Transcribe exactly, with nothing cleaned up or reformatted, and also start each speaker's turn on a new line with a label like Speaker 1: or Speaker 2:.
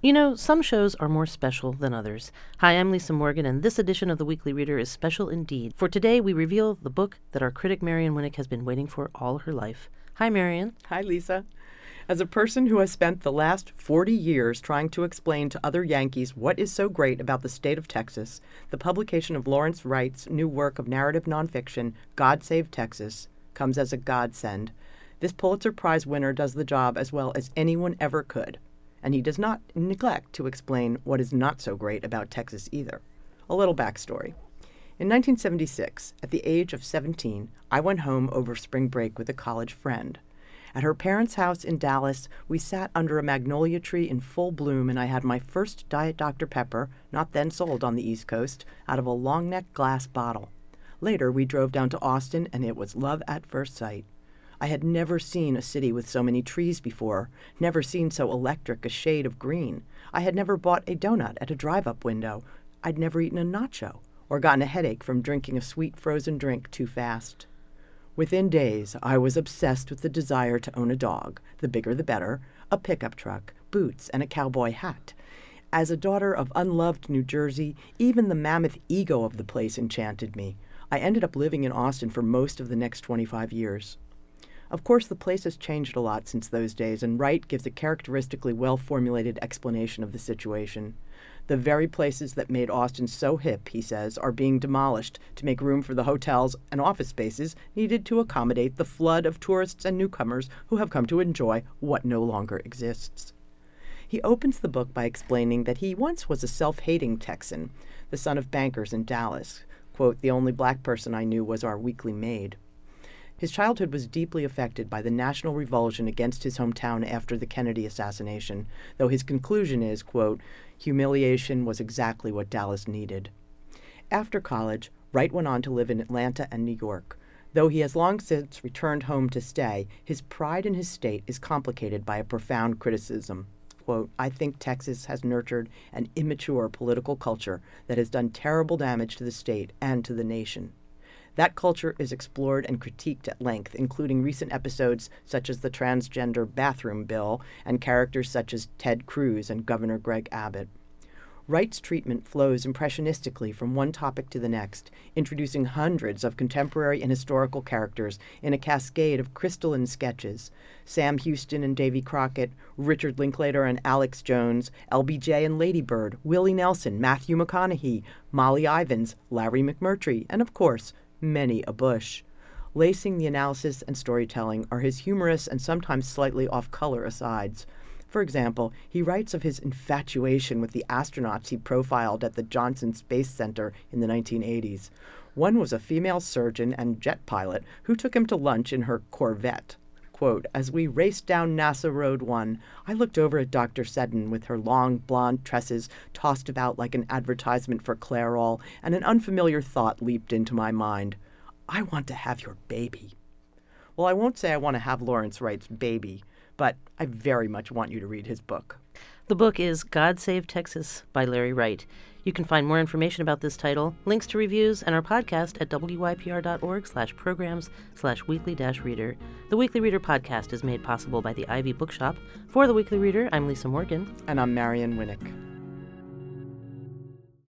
Speaker 1: You know, some shows are more special than others. Hi, I'm Lisa Morgan, and this edition of The Weekly Reader is special indeed. For today, we reveal the book that our critic Marion Winnick has been waiting for all her life. Hi, Marion.
Speaker 2: Hi, Lisa. As a person who has spent the last forty years trying to explain to other Yankees what is so great about the state of Texas, the publication of Lawrence Wright's new work of narrative nonfiction, God Save Texas, comes as a godsend. This Pulitzer Prize winner does the job as well as anyone ever could. And he does not neglect to explain what is not so great about Texas either. A little backstory. In nineteen seventy-six, at the age of seventeen, I went home over spring break with a college friend. At her parents' house in Dallas, we sat under a magnolia tree in full bloom, and I had my first Diet Doctor Pepper, not then sold on the East Coast, out of a long-neck glass bottle. Later, we drove down to Austin, and it was love at first sight. I had never seen a city with so many trees before, never seen so electric a shade of green. I had never bought a donut at a drive-up window. I'd never eaten a nacho or gotten a headache from drinking a sweet frozen drink too fast. Within days, I was obsessed with the desire to own a dog, the bigger the better, a pickup truck, boots, and a cowboy hat. As a daughter of unloved New Jersey, even the mammoth ego of the place enchanted me. I ended up living in Austin for most of the next twenty-five years. Of course, the place has changed a lot since those days, and Wright gives a characteristically well-formulated explanation of the situation. The very places that made Austin so hip, he says, are being demolished to make room for the hotels and office spaces needed to accommodate the flood of tourists and newcomers who have come to enjoy what no longer exists. He opens the book by explaining that he once was a self-hating Texan, the son of bankers in Dallas. Quote, "The only black person I knew was our weekly maid." His childhood was deeply affected by the national revulsion against his hometown after the Kennedy assassination, though his conclusion is, quote, "Humiliation was exactly what Dallas needed." After college, Wright went on to live in Atlanta and New York. Though he has long since returned home to stay, his pride in his state is complicated by a profound criticism. Quote, "I think Texas has nurtured an immature political culture that has done terrible damage to the state and to the nation." That culture is explored and critiqued at length, including recent episodes such as the transgender bathroom bill and characters such as Ted Cruz and Governor Greg Abbott. Wright's treatment flows impressionistically from one topic to the next, introducing hundreds of contemporary and historical characters in a cascade of crystalline sketches. Sam Houston and Davy Crockett, Richard Linklater and Alex Jones, L B J and Lady Bird, Willie Nelson, Matthew McConaughey, Molly Ivins, Larry McMurtry, and of course, many a Bush. Lacing the analysis and storytelling are his humorous and sometimes slightly off-color asides. For example, he writes of his infatuation with the astronauts he profiled at the Johnson Space Center in the nineteen eighties. One was a female surgeon and jet pilot who took him to lunch in her Corvette. Quote, "As we raced down NASA Road one, I looked over at Doctor Seddon with her long blonde tresses tossed about like an advertisement for Clairol, and an unfamiliar thought leaped into my mind. I want to have your baby." Well, I won't say I want to have Lawrence Wright's baby, but I very much want you to read his book.
Speaker 1: The book is God Save Texas by Larry Wright. You can find more information about this title, links to reviews, and our podcast at w y p r dot org slash programs slash weekly dash reader. The Weekly Reader podcast is made possible by the Ivy Bookshop. For The Weekly Reader, I'm Lisa Morgan.
Speaker 2: And I'm Marion Winnick.